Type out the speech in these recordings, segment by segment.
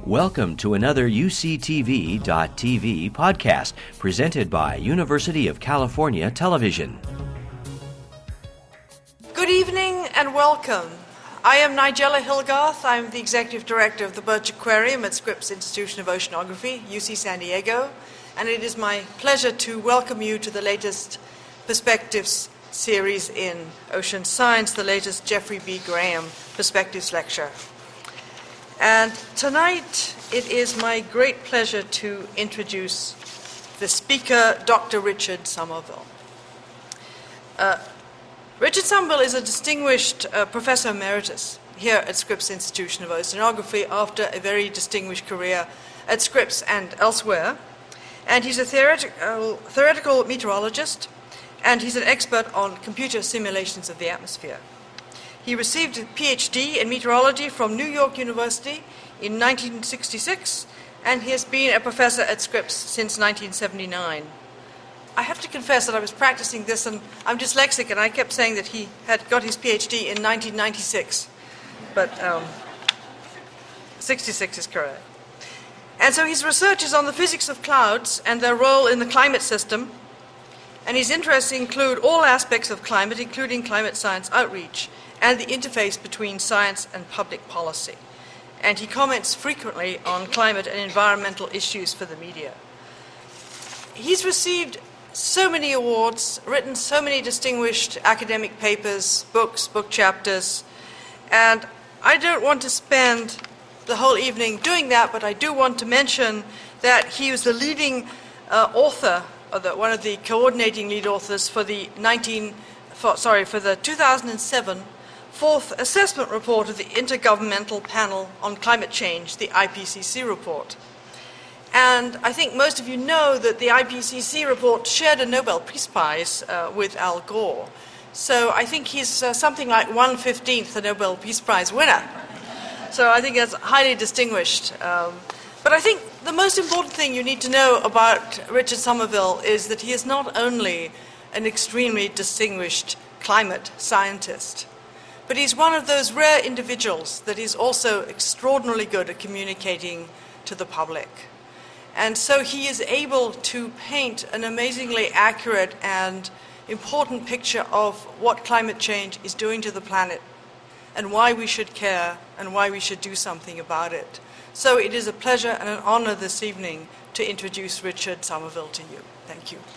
Welcome to another UCTV.tv podcast presented by University of California Television. Good evening and welcome. I am Nigella Hilgarth. I'm the Executive Director of the Birch Aquarium at Scripps Institution of Oceanography, UC San Diego, and it is my pleasure to welcome you to the latest Perspectives series in ocean science, the latest Jeffrey B. Graham Perspectives lecture. And tonight it is my great pleasure to introduce the speaker, Dr. Richard Somerville. Richard Somerville is a distinguished professor emeritus here at Scripps Institution of Oceanography after a very distinguished career at Scripps and elsewhere. And he's a theoretical meteorologist, and he's an expert on computer simulations of the atmosphere. He received a PhD in meteorology from New York University in 1966, and he has been a professor at Scripps since 1979. I have to confess that I was practicing this, and I'm dyslexic, and I kept saying that he had got his PhD in 1996, but 66 is correct. And so his research is on the physics of clouds and their role in the climate system, and his interests include all aspects of climate, including climate science outreach, and the interface between science and public policy. And he comments frequently on climate and environmental issues for the media. He's received so many awards, written so many distinguished academic papers, books, book chapters, and I don't want to spend the whole evening doing that, but I do want to mention that he was the leading author, or one of the coordinating lead authors for the 2007 fourth assessment report of the Intergovernmental Panel on Climate Change, the IPCC report. And I think most of you know that the IPCC report shared a Nobel Peace Prize with Al Gore. So I think he's something like 1/15 the Nobel Peace Prize winner. So I think that's highly distinguished. But I think the most important thing you need to know about Richard Somerville is that he is not only an extremely distinguished climate scientist, but he's one of those rare individuals that is also extraordinarily good at communicating to the public. And so he is able to paint an amazingly accurate and important picture of what climate change is doing to the planet and why we should care and why we should do something about it. So it is a pleasure and an honor this evening to introduce Richard Somerville to you. Thank you.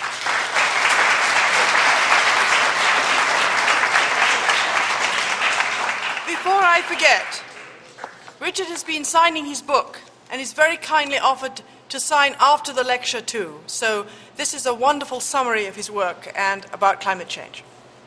Before I forget, Richard has been signing his book, and he's very kindly offered to sign after the lecture too. So this is a wonderful summary of his work and about climate change.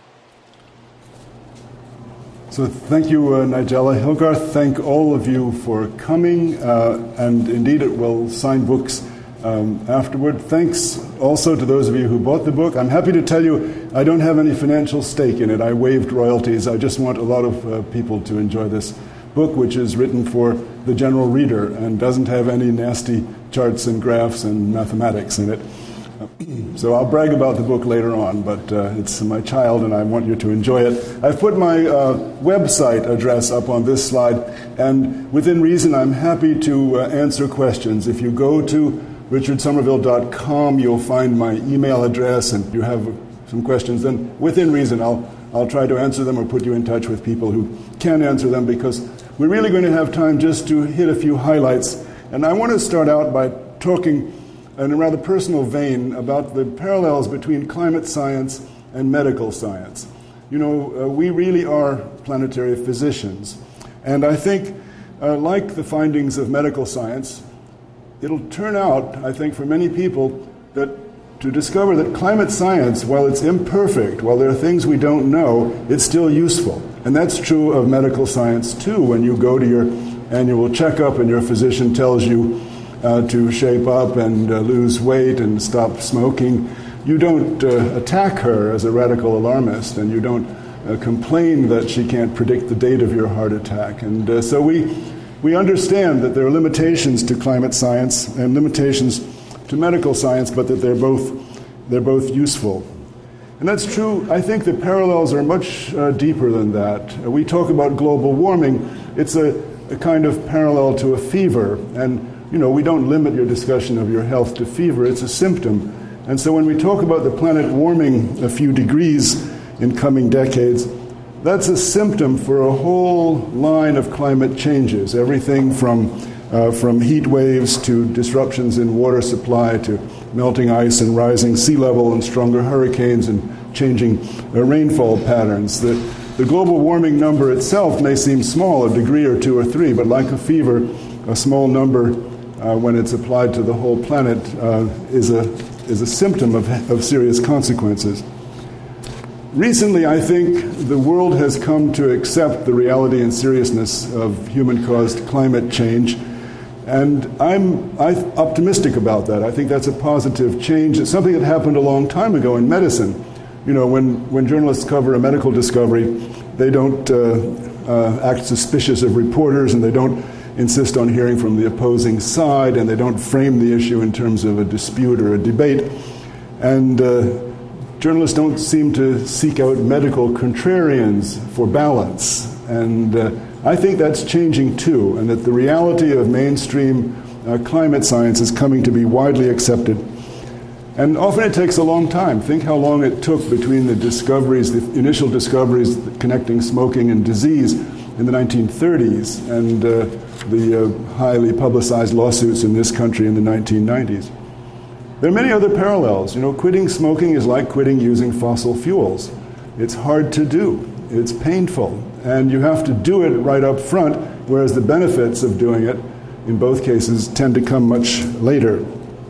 So thank you, Nigella Hilgarth. Thank all of you for coming, and indeed it will sign books afterward. Thanks also to those of you who bought the book. I'm happy to tell you I don't have any financial stake in it. I waived royalties. I just want a lot of people to enjoy this book, which is written for the general reader and doesn't have any nasty charts and graphs and mathematics in it. So I'll brag about the book later on, but it's my child and I want you to enjoy it. I've put my website address up on this slide, and within reason I'm happy to answer questions. If you go to richardsomerville.com, you'll find my email address, and if you have some questions, then within reason I'll try to answer them or put you in touch with people who can answer them, because we're really going to have time just to hit a few highlights. And I want to start out by talking in a rather personal vein about the parallels between climate science and medical science. You know, we really are planetary physicians. And I think, like the findings of medical science, it'll turn out, I think, for many people, that to discover that climate science, while it's imperfect, while there are things we don't know, it's still useful. And that's true of medical science, too. When you go to your annual checkup and your physician tells you to shape up and lose weight and stop smoking, you don't attack her as a radical alarmist, and you don't complain that she can't predict the date of your heart attack. And so we understand that there are limitations to climate science and limitations to medical science, but that they're both useful. And that's true. I think the parallels are much deeper than that. We talk about global warming. It's a a kind of parallel to a fever. And, we don't limit your discussion of your health to fever. It's a symptom. And so when we talk about the planet warming a few degrees in coming decades, that's a symptom for a whole line of climate changes, everything from heat waves to disruptions in water supply to melting ice and rising sea level and stronger hurricanes and changing rainfall patterns. The global warming number itself may seem small, a degree or 2 or 3, but like a fever, a small number when it's applied to the whole planet is a symptom of serious consequences. Recently, I think the world has come to accept the reality and seriousness of human-caused climate change, and I'm optimistic about that. I think that's a positive change. It's something that happened a long time ago in medicine. When journalists cover a medical discovery, they don't act suspicious of reporters, and they don't insist on hearing from the opposing side, and they don't frame the issue in terms of a dispute or a debate. And journalists don't seem to seek out medical contrarians for balance. And I think that's changing too, and that the reality of mainstream climate science is coming to be widely accepted. And often it takes a long time. Think how long it took between the discoveries, the initial discoveries connecting smoking and disease in the 1930s and the highly publicized lawsuits in this country in the 1990s. There are many other parallels. Quitting smoking is like quitting using fossil fuels. It's hard to do. It's painful. And you have to do it right up front, whereas the benefits of doing it, in both cases, tend to come much later.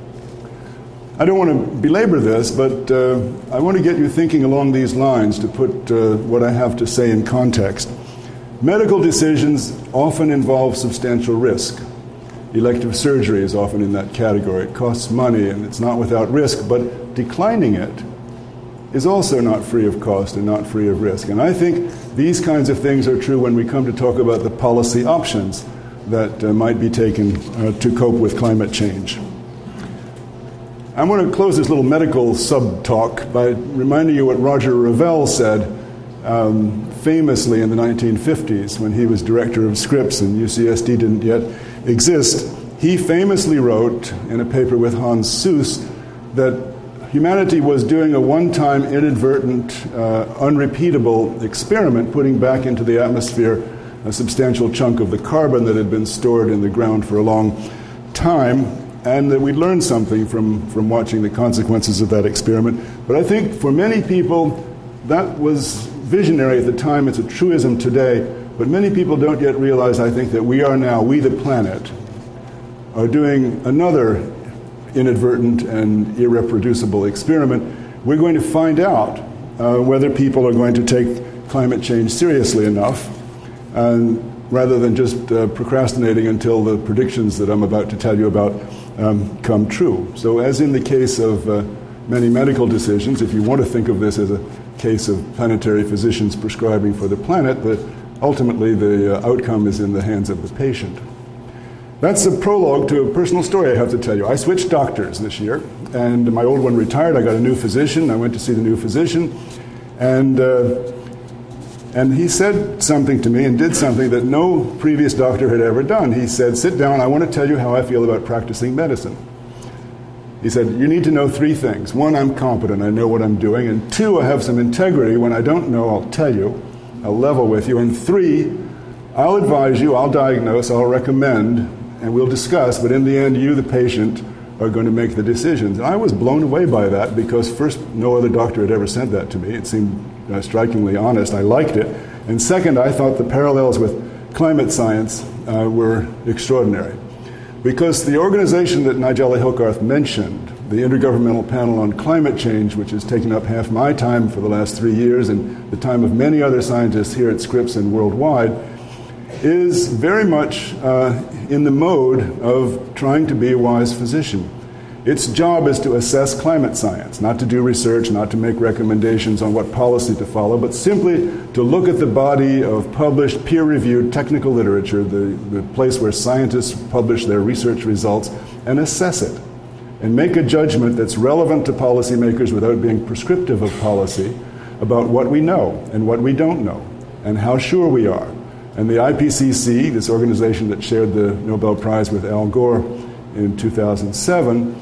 I don't want to belabor this, but I want to get you thinking along these lines to put what I have to say in context. Medical decisions often involve substantial risk. Elective surgery is often in that category. It costs money and it's not without risk, but declining it is also not free of cost and not free of risk. And I think these kinds of things are true when we come to talk about the policy options that might be taken to cope with climate change. I'm going to close this little medical sub-talk by reminding you what Roger Revelle said famously in the 1950s when he was director of Scripps and UCSD didn't yet exist. He famously wrote in a paper with Hans Suess that humanity was doing a one-time inadvertent, unrepeatable experiment, putting back into the atmosphere a substantial chunk of the carbon that had been stored in the ground for a long time, and that we learned something from watching the consequences of that experiment. But I think for many people, that was visionary at the time. It's a truism today. But many people don't yet realize, I think, that we are now, we the planet, are doing another inadvertent and irreproducible experiment. We're going to find out whether people are going to take climate change seriously enough, rather than just procrastinating until the predictions that I'm about to tell you about come true. So as in the case of many medical decisions, if you want to think of this as a case of planetary physicians prescribing for the planet, ultimately the outcome is in the hands of the patient. That's a prologue to a personal story I have to tell you. I switched doctors this year, and my old one retired. I got a new physician. I went to see the new physician, and he said something to me and did something that no previous doctor had ever done. He said, "Sit down, I want to tell you how I feel about practicing medicine." He said, "You need to know 3 things. 1, I'm competent, I know what I'm doing. And 2, I have some integrity. When I don't know, I'll tell you. I'll level with you. And 3, I'll advise you, I'll diagnose, I'll recommend, and we'll discuss, but in the end, you, the patient, are going to make the decisions." And I was blown away by that because, first, no other doctor had ever said that to me. It seemed strikingly honest. I liked it. And second, I thought the parallels with climate science were extraordinary. Because the organization that Nigella Hilgarth mentioned, the Intergovernmental Panel on Climate Change, which has taken up half my time for the last 3 years and the time of many other scientists here at Scripps and worldwide, is very much in the mode of trying to be a wise physician. Its job is to assess climate science, not to do research, not to make recommendations on what policy to follow, but simply to look at the body of published, peer-reviewed technical literature, the place where scientists publish their research results, and assess it, and make a judgment that's relevant to policymakers without being prescriptive of policy about what we know and what we don't know, and how sure we are, And the IPCC, this organization that shared the Nobel Prize with Al Gore in 2007,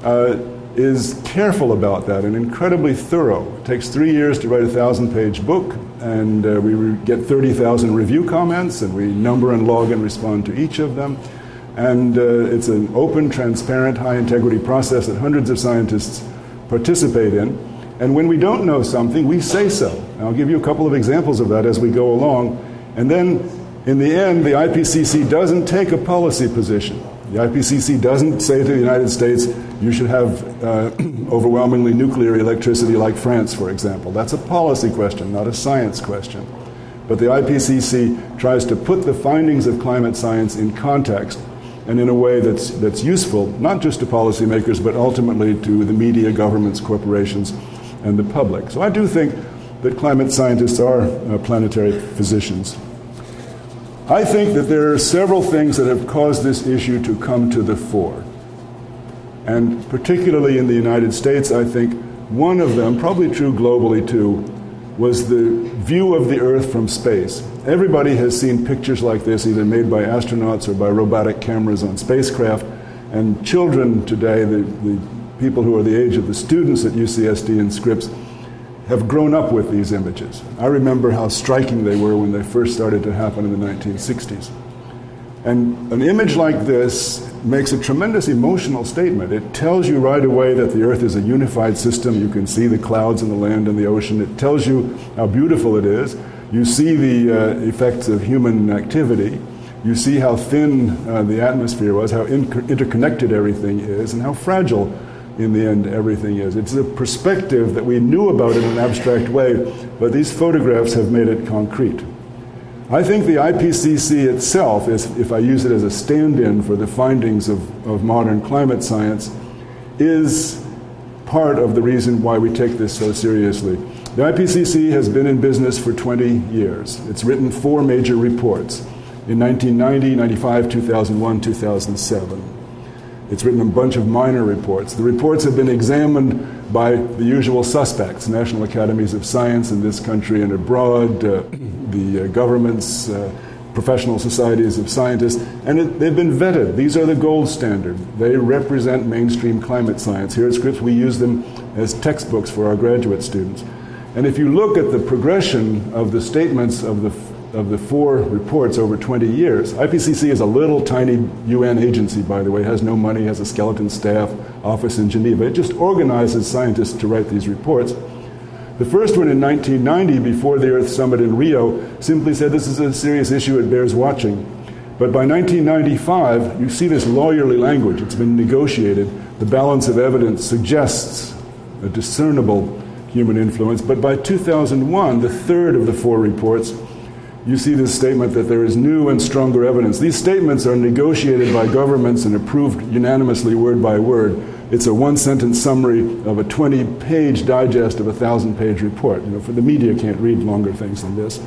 is careful about that and incredibly thorough. It takes 3 years to write a 1,000-page book, and we get 30,000 review comments, and we number and log and respond to each of them. And it's an open, transparent, high-integrity process that hundreds of scientists participate in. And when we don't know something, we say so. And I'll give you a couple of examples of that as we go along. And then, in the end, the IPCC doesn't take a policy position. The IPCC doesn't say to the United States, you should have overwhelmingly nuclear electricity like France, for example. That's a policy question, not a science question. But the IPCC tries to put the findings of climate science in context and in a way that's useful, not just to policymakers, but ultimately to the media, governments, corporations, and the public. So I do think that climate scientists are planetary physicians. I think that there are several things that have caused this issue to come to the fore. And particularly in the United States, I think one of them, probably true globally too, was the view of the Earth from space. Everybody has seen pictures like this, either made by astronauts or by robotic cameras on spacecraft. And children today, the people who are the age of the students at UCSD and Scripps, have grown up with these images. I remember how striking they were when they first started to happen in the 1960s. And an image like this makes a tremendous emotional statement. It tells you right away that the Earth is a unified system. You can see the clouds and the land and the ocean. It tells you how beautiful it is. You see the effects of human activity. You see how thin the atmosphere was, how interconnected everything is, and how fragile in the end everything is. It's a perspective that we knew about in an abstract way, but these photographs have made it concrete. I think the IPCC itself, if I use it as a stand-in for the findings of modern climate science, is part of the reason why we take this so seriously. The IPCC has been in business for 20 years. It's written 4 major reports in 1990, 95, 2001, 2007. It's written a bunch of minor reports. The reports have been examined by the usual suspects, national academies of science in this country and abroad, the governments, professional societies of scientists, and they've been vetted. These are the gold standard. They represent mainstream climate science. Here at Scripps, we use them as textbooks for our graduate students. And if you look at the progression of the statements of the 4 reports over 20 years, IPCC is a little tiny UN agency, by the way, has no money, has a skeleton staff, office in Geneva. It just organizes scientists to write these reports. The first one in 1990, before the Earth Summit in Rio, simply said this is a serious issue, it bears watching. But by 1995, you see this lawyerly language. It's been negotiated. The balance of evidence suggests a discernible human influence. But by 2001, the third of the 4 reports, you see this statement that there is new and stronger evidence. These statements are negotiated by governments and approved unanimously word by word. It's a 1-sentence summary of a 20-page digest of a 1,000-page report. For the media can't read longer things than this.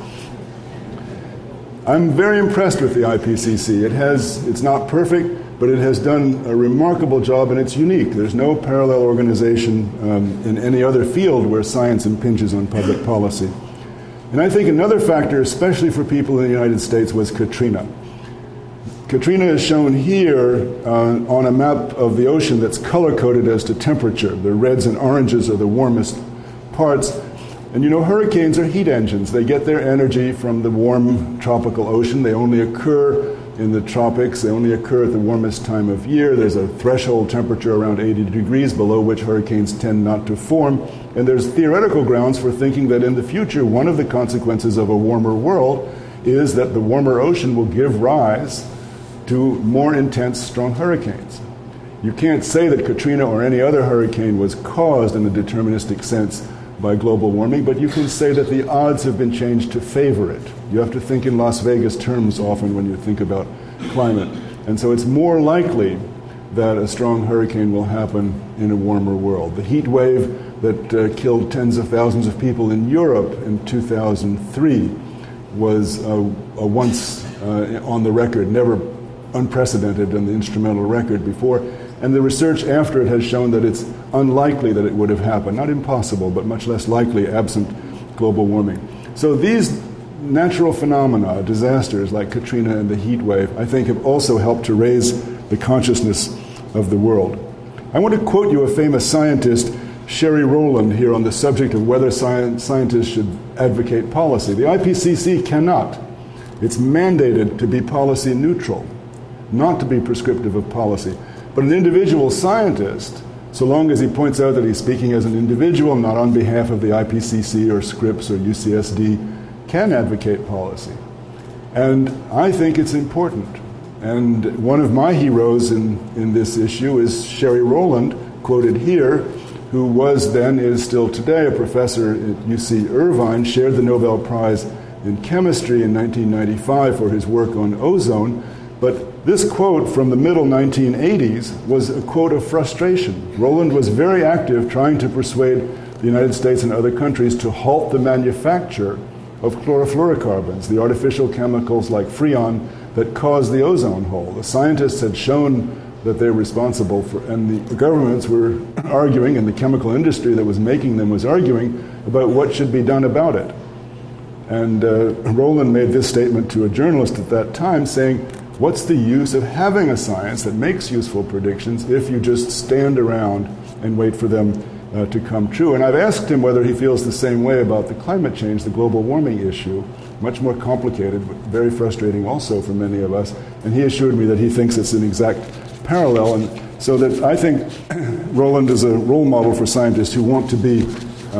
I'm very impressed with the IPCC. It's not perfect, but it has done a remarkable job, and it's unique. There's no parallel organization in any other field where science impinges on public policy. And I think another factor, especially for people in the United States, was Katrina. Katrina is shown here on a map of the ocean that's color-coded as to temperature. The reds and oranges are the warmest parts. And hurricanes are heat engines. They get their energy from the warm tropical ocean. They only occur in the tropics. They only occur at the warmest time of year. There's a threshold temperature around 80 degrees, below which hurricanes tend not to form. And there's theoretical grounds for thinking that in the future, one of the consequences of a warmer world is that the warmer ocean will give rise to more intense, strong hurricanes. You can't say that Katrina or any other hurricane was caused in a deterministic sense by global warming, but you can say that the odds have been changed to favor it. You have to think in Las Vegas terms often when you think about climate. And so it's more likely that a strong hurricane will happen in a warmer world. The heat wave that killed tens of thousands of people in Europe in 2003 was once on the record, never unprecedented in the instrumental record before. And the research after it has shown that it's unlikely that it would have happened. Not impossible, but much less likely absent global warming. So these natural phenomena, disasters like Katrina and the heat wave, I think have also helped to raise the consciousness of the world. I want to quote you a famous scientist, Sherry Rowland, here on the subject of whether scientists should advocate policy. The IPCC cannot. It's mandated to be policy neutral, not to be prescriptive of policy. But an individual scientist, so long as he points out that he's speaking as an individual, not on behalf of the IPCC or Scripps or UCSD, can advocate policy. And I think it's important. And one of my heroes in this issue is Sherry Rowland, quoted here, who was then, is still today, a professor at UC Irvine, shared the Nobel Prize in Chemistry in 1995 for his work on ozone. But this quote from the middle 1980s was a quote of frustration. Rowland was very active trying to persuade the United States and other countries to halt the manufacture of chlorofluorocarbons, the artificial chemicals like Freon that cause the ozone hole. The scientists had shown that they're responsible for, and the governments were arguing, and the chemical industry that was making them was arguing about what should be done about it. And Rowland made this statement to a journalist at that time saying, what's the use of having a science that makes useful predictions if you just stand around and wait for them to come true? And I've asked him whether he feels the same way about the climate change, the global warming issue, much more complicated, but very frustrating also for many of us. And he assured me that he thinks it's an exact parallel. And so that I think Rowland is a role model for scientists who want to be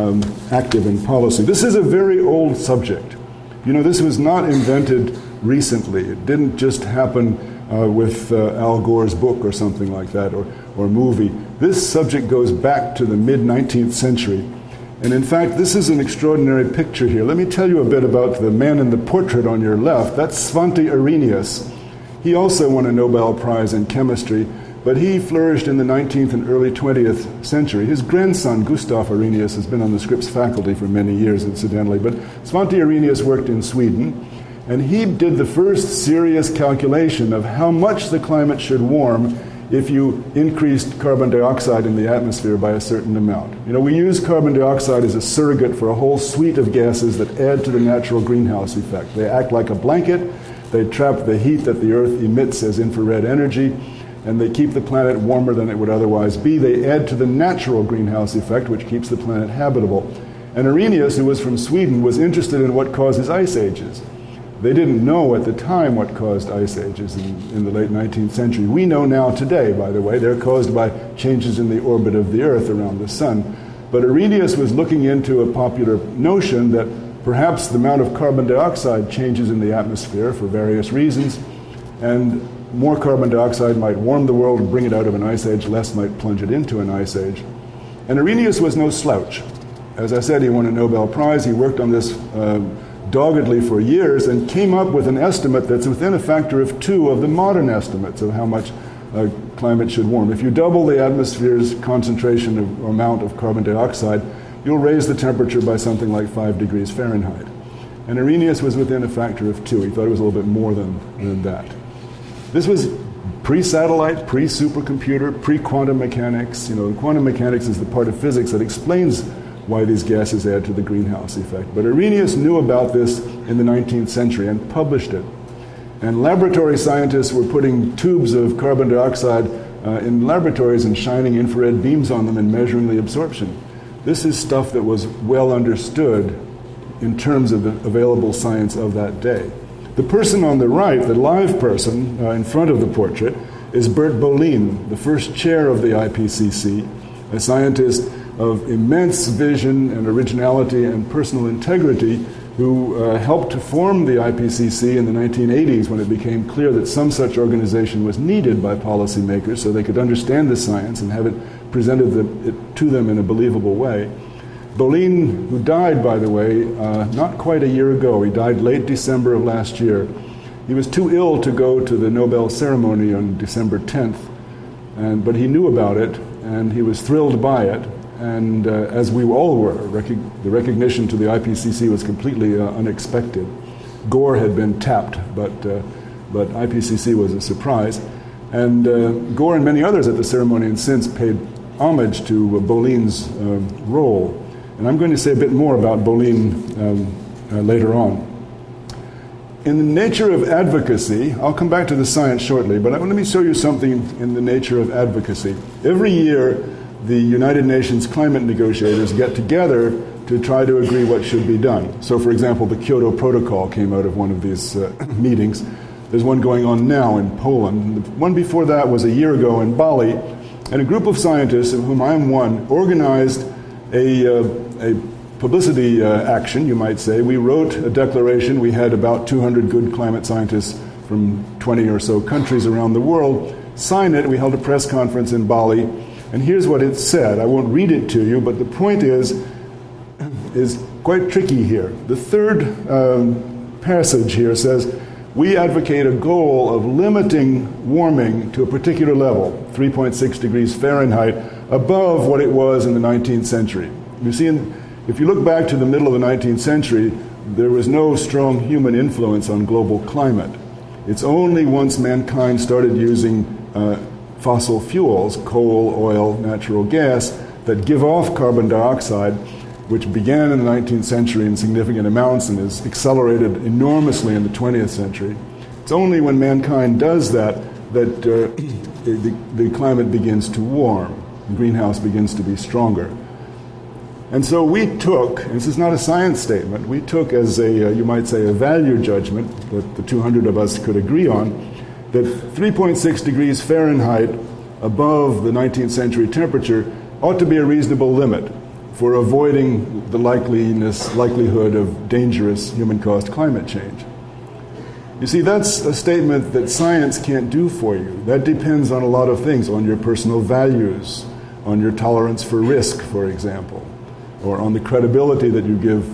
active in policy. This is a very old subject. You know, this was not invented recently. It didn't just happen with Al Gore's book or something like that, or movie. This subject goes back to the mid-19th century. And in fact, this is an extraordinary picture here. Let me tell you a bit about the man in the portrait on your left. That's Svante Arrhenius. He also won a Nobel Prize in chemistry, but he flourished in the 19th and early 20th century. His grandson, Gustav Arrhenius, has been on the Scripps faculty for many years, incidentally. But Svante Arrhenius worked in Sweden, and he did the first serious calculation of how much the climate should warm if you increased carbon dioxide in the atmosphere by a certain amount. You know, we use carbon dioxide as a surrogate for a whole suite of gases that add to the natural greenhouse effect. They act like a blanket, they trap the heat that the Earth emits as infrared energy, and they keep the planet warmer than it would otherwise be. They add to the natural greenhouse effect, which keeps the planet habitable. And Arrhenius, who was from Sweden, was interested in what causes ice ages. They didn't know at the time what caused ice ages in the late 19th century. We know now today, by the way. They're caused by changes in the orbit of the Earth around the sun. But Arrhenius was looking into a popular notion that perhaps the amount of carbon dioxide changes in the atmosphere for various reasons, and more carbon dioxide might warm the world and bring it out of an ice age, less might plunge it into an ice age. And Arrhenius was no slouch. As I said, he won a Nobel Prize. He worked on this doggedly for years and came up with an estimate that's within a factor of 2 of the modern estimates of how much climate should warm. If you double the atmosphere's concentration or amount of carbon dioxide, you'll raise the temperature by something like 5 degrees Fahrenheit. And Arrhenius was within a factor of 2. He thought it was a little bit more than that. This was pre-satellite, pre-supercomputer, pre-quantum mechanics. You know, quantum mechanics is the part of physics that explains why these gases add to the greenhouse effect. But Arrhenius knew about this in the 19th century and published it. And laboratory scientists were putting tubes of carbon dioxide in laboratories and shining infrared beams on them and measuring the absorption. This is stuff that was well understood in terms of the available science of that day. The person on the right, the live person in front of the portrait, is Bert Bolin, the first chair of the IPCC, a scientist of immense vision and originality and personal integrity who helped to form the IPCC in the 1980s when it became clear that some such organization was needed by policymakers so they could understand the science and have it presented to them in a believable way. Bolin, who died, by the way, not quite a year ago, he died late December of last year. He was too ill to go to the Nobel ceremony on December 10th, but he knew about it and he was thrilled by it. And as we all were, the recognition to the IPCC was completely unexpected. Gore had been tapped, but IPCC was a surprise. And Gore and many others at the ceremony and since paid homage to Bolin's role. And I'm going to say a bit more about Bolin later on. in the nature of advocacy, I'll come back to the science shortly, but let me show you something in the nature of advocacy. Every year, the United Nations climate negotiators get together to try to agree what should be done. So, for example, the Kyoto Protocol came out of one of these meetings. There's one going on now in Poland. The one before that was a year ago in Bali, and a group of scientists, of whom I'm one, organized a publicity action, you might say. We wrote a declaration. We had about 200 good climate scientists from 20 or so countries around the world sign it. We held a press conference in Bali, and here's what it said. I won't read it to you, but the point is quite tricky here. The third passage here says, we advocate a goal of limiting warming to a particular level, 3.6 degrees Fahrenheit, above what it was in the 19th century. You see, if you look back to the middle of the 19th century, there was no strong human influence on global climate. It's only once mankind started using fossil fuels, coal, oil, natural gas, that give off carbon dioxide, which began in the 19th century in significant amounts and is accelerated enormously in the 20th century. It's only when mankind does that the climate begins to warm, the greenhouse begins to be stronger. And so we took, and this is not a science statement, we took as you might say, a value judgment that the 200 of us could agree on, that 3.6 degrees Fahrenheit above the 19th century temperature ought to be a reasonable limit for avoiding the likelihood of dangerous human-caused climate change. You see, that's a statement that science can't do for you. That depends on a lot of things, on your personal values, on your tolerance for risk, for example, or on the credibility that you give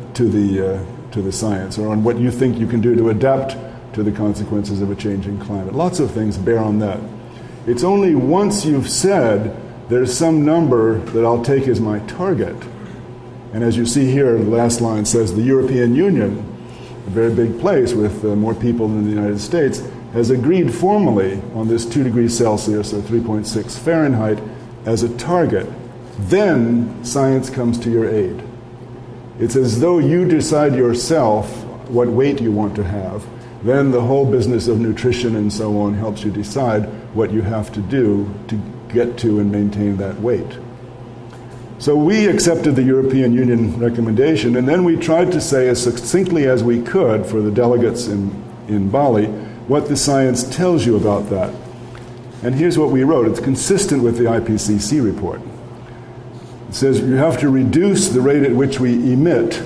to the science, or on what you think you can do to adapt to the consequences of a changing climate. Lots of things bear on that. It's only once you've said, there's some number that I'll take as my target. And as you see here, the last line says the European Union, a very big place with more people than the United States, has agreed formally on this 2 degrees Celsius or 3.6 Fahrenheit as a target. Then science comes to your aid. It's as though you decide yourself what weight you want to have. Then the whole business of nutrition and so on helps you decide what you have to do to get to and maintain that weight. So we accepted the European Union recommendation, and then we tried to say as succinctly as we could for the delegates in Bali what the science tells you about that. And here's what we wrote. It's consistent with the IPCC report. It says you have to reduce the rate at which we emit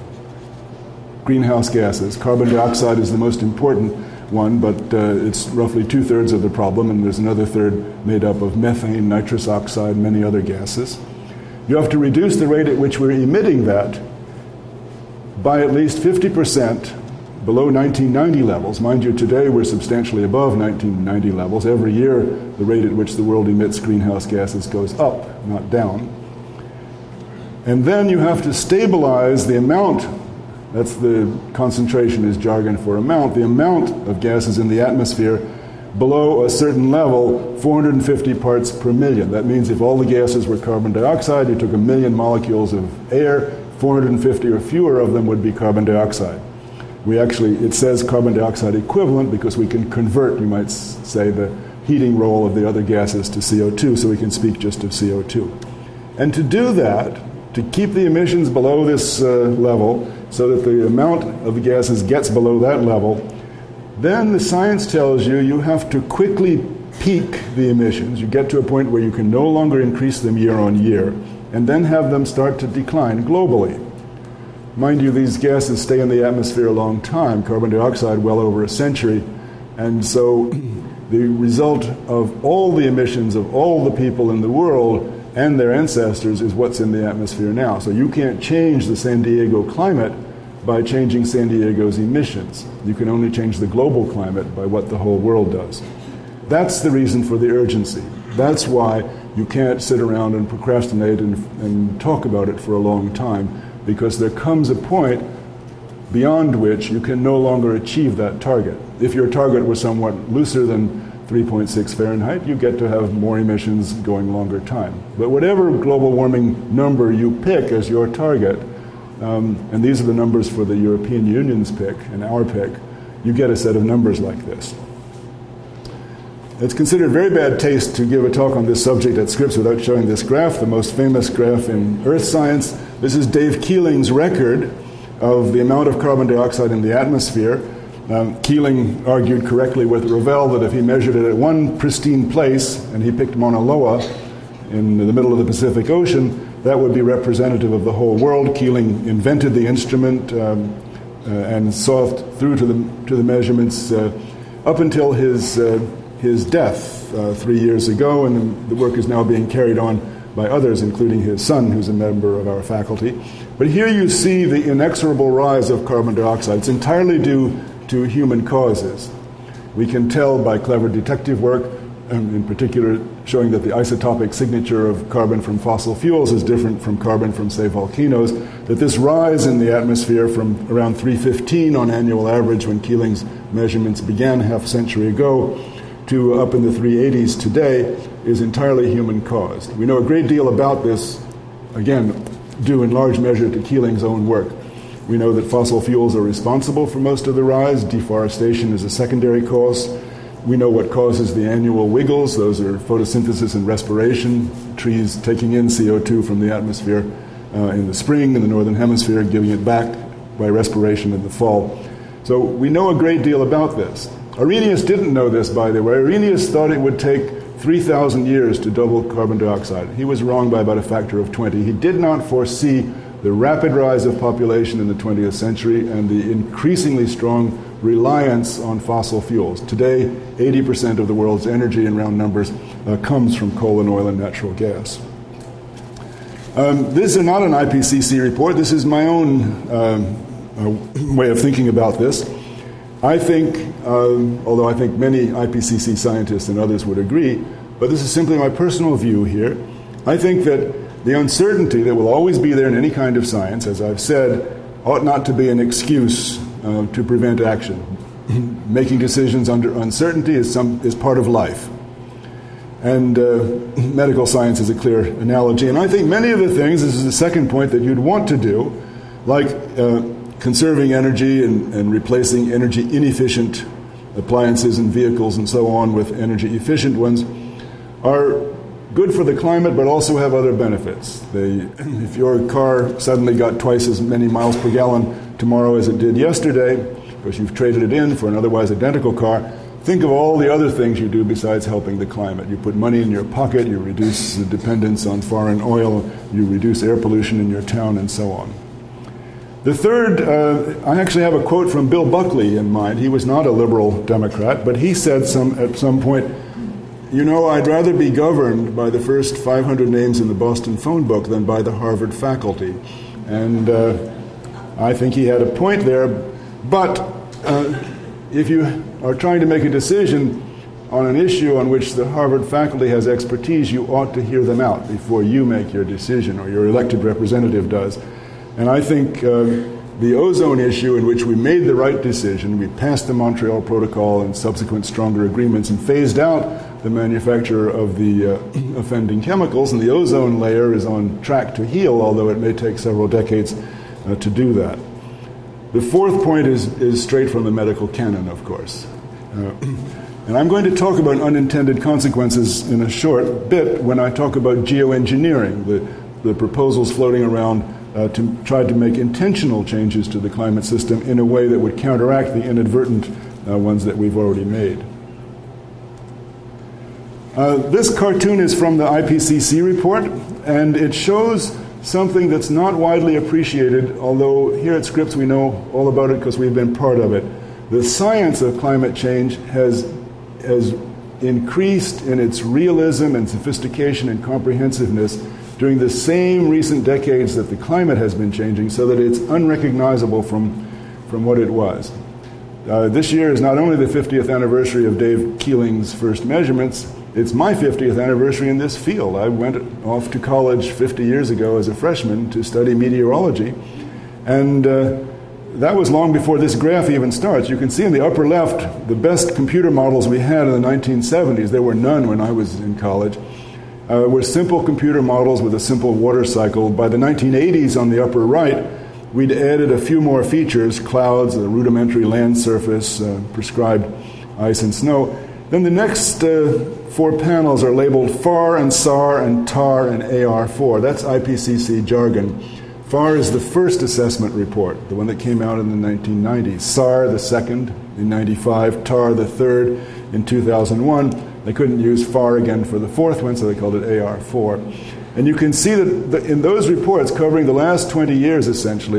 greenhouse gases. Carbon dioxide is the most important one, but it's roughly 2/3 of the problem, and there's another third made up of methane, nitrous oxide, many other gases. You have to reduce the rate at which we're emitting that by at least 50% below 1990 levels. Mind you, today we're substantially above 1990 levels. Every year, the rate at which the world emits greenhouse gases goes up, not down. And then you have to stabilize the amount. That's the concentration is jargon for amount. The amount of gases in the atmosphere below a certain level, 450 parts per million. That means if all the gases were carbon dioxide, you took 1 million molecules of air, 450 or fewer of them would be carbon dioxide. It says carbon dioxide equivalent because we can convert, you might say, the heating role of the other gases to CO2, so we can speak just of CO2. And to do that, to keep the emissions below this level, so that the amount of the gases gets below that level, then the science tells you you have to quickly peak the emissions. You get to a point where you can no longer increase them year on year, and then have them start to decline globally. Mind you, these gases stay in the atmosphere a long time, carbon dioxide well over a century, and so the result of all the emissions of all the people in the world and their ancestors is what's in the atmosphere now. So you can't change the San Diego climate by changing San Diego's emissions. You can only change the global climate by what the whole world does. That's the reason for the urgency. That's why you can't sit around and procrastinate and talk about it for a long time, because there comes a point beyond which you can no longer achieve that target. If your target was somewhat looser than 3.6 Fahrenheit, you get to have more emissions going longer time. But whatever global warming number you pick as your target, and these are the numbers for the European Union's pick and our pick, you get a set of numbers like this. It's considered very bad taste to give a talk on this subject at Scripps without showing this graph, the most famous graph in earth science. This is Dave Keeling's record of the amount of carbon dioxide in the atmosphere. Keeling argued correctly with Revell that if he measured it at one pristine place, and he picked Mauna Loa in the middle of the Pacific Ocean, that would be representative of the whole world. Keeling invented the instrument and saw through to the measurements up until his death 3 years ago, and the work is now being carried on by others, including his son, who's a member of our faculty. But here you see the inexorable rise of carbon dioxide. It's entirely due to human causes. We can tell by clever detective work, in particular showing that the isotopic signature of carbon from fossil fuels is different from carbon from, say, volcanoes, that this rise in the atmosphere from around 315 on annual average when Keeling's measurements began half a century ago to up in the 380s today is entirely human-caused. We know a great deal about this, again, due in large measure to Keeling's own work. We know that fossil fuels are responsible for most of the rise. Deforestation is a secondary cause. We know what causes the annual wiggles. Those are photosynthesis and respiration, trees taking in CO2 from the atmosphere in the spring in the northern hemisphere, giving it back by respiration in the fall. So we know a great deal about this. Arrhenius didn't know this, by the way. Arrhenius thought it would take 3,000 years to double carbon dioxide. He was wrong by about a factor of 20. He did not foresee the rapid rise of population in the 20th century and the increasingly strong reliance on fossil fuels. Today, 80% of the world's energy in round numbers comes from coal and oil and natural gas. This is not an IPCC report. This is my own way of thinking about this. I think, although I think many IPCC scientists and others would agree, but this is simply my personal view here, I think that the uncertainty that will always be there in any kind of science, as I've said, ought not to be an excuse to prevent action. Making decisions under uncertainty is part of life. And medical science is a clear analogy. And I think many of the things, this is the second point, that you'd want to do, like conserving energy and replacing energy inefficient appliances and vehicles and so on with energy efficient ones, are good for the climate, but also have other benefits. If your car suddenly got twice as many miles per gallon tomorrow as it did yesterday, because you've traded it in for an otherwise identical car, think of all the other things you do besides helping the climate. You put money in your pocket, you reduce the dependence on foreign oil, you reduce air pollution in your town, and so on. The third, I actually have a quote from Bill Buckley in mind. He was not a liberal Democrat, but he said at some point, you know, I'd rather be governed by the first 500 names in the Boston phone book than by the Harvard faculty. And I think he had a point there. But if you are trying to make a decision on an issue on which the Harvard faculty has expertise, you ought to hear them out before you make your decision or your elected representative does. And I think the ozone issue, in which we made the right decision, we passed the Montreal Protocol and subsequent stronger agreements and phased out the manufacture of the offending chemicals, and the ozone layer is on track to heal, although it may take several decades to do that. The fourth point is straight from the medical canon, of course. And I'm going to talk about unintended consequences in a short bit when I talk about geoengineering, the proposals floating around to try to make intentional changes to the climate system in a way that would counteract the inadvertent ones that we've already made. This cartoon is from the IPCC report, and it shows something that's not widely appreciated, although here at Scripps we know all about it because we've been part of it. The science of climate change has increased in its realism and sophistication and comprehensiveness during the same recent decades that the climate has been changing, so that it's unrecognizable from what it was. This year is not only the 50th anniversary of Dave Keeling's first measurements, it's my 50th anniversary in this field. I went off to college 50 years ago as a freshman to study meteorology, and that was long before this graph even starts. You can see in the upper left the best computer models we had in the 1970s. There were none when I was in college. Were simple computer models with a simple water cycle. By the 1980s on the upper right, we'd added a few more features, clouds, a rudimentary land surface, prescribed ice and snow. Then the next 4 panels are labeled FAR and SAR and TAR and AR4. That's IPCC jargon. FAR is the first assessment report, the one that came out in the 1990s. SAR, the second, in 95. TAR, the third, in 2001. They couldn't use FAR again for the fourth one, so they called it AR4. And you can see that in those reports covering the last 20 years, essentially,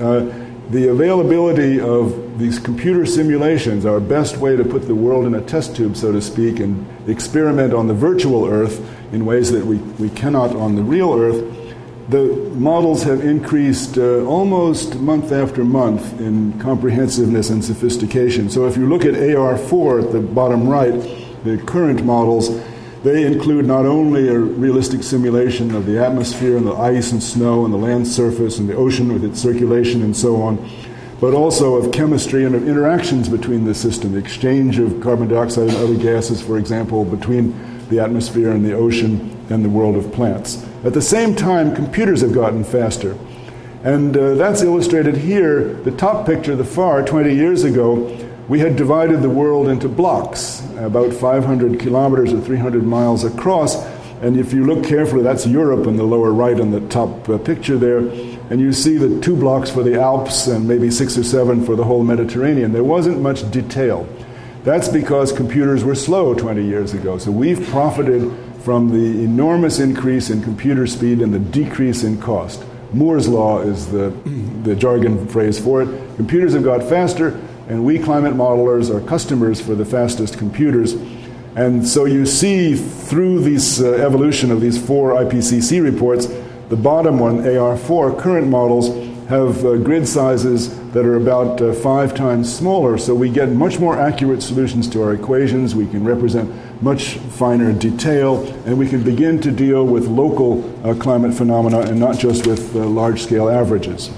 the availability of these computer simulations, our best way to put the world in a test tube, so to speak, and experiment on the virtual Earth in ways that we cannot on the real Earth, the models have increased almost month after month in comprehensiveness and sophistication. So if you look at AR4 at the bottom right, the current models, they include not only a realistic simulation of the atmosphere and the ice and snow and the land surface and the ocean with its circulation and so on, but also of chemistry and of interactions between the system, the exchange of carbon dioxide and other gases, for example, between the atmosphere and the ocean and the world of plants. At the same time, computers have gotten faster. And that's illustrated here. The top picture, the FAR, 20 years ago, we had divided the world into blocks, about 500 kilometers or 300 miles across. And if you look carefully, that's Europe in the lower right on the top picture there. And you see the 2 blocks for the Alps and maybe 6 or 7 for the whole Mediterranean. There wasn't much detail. That's because computers were slow 20 years ago. So we've profited from the enormous increase in computer speed and the decrease in cost. Moore's law is the jargon phrase for it. Computers have got faster, and we climate modelers are customers for the fastest computers. And so you see through this evolution of these 4 IPCC reports, the bottom one, AR4, current models have grid sizes that are about 5 times smaller, so we get much more accurate solutions to our equations. We can represent much finer detail, and we can begin to deal with local climate phenomena and not just with large-scale averages.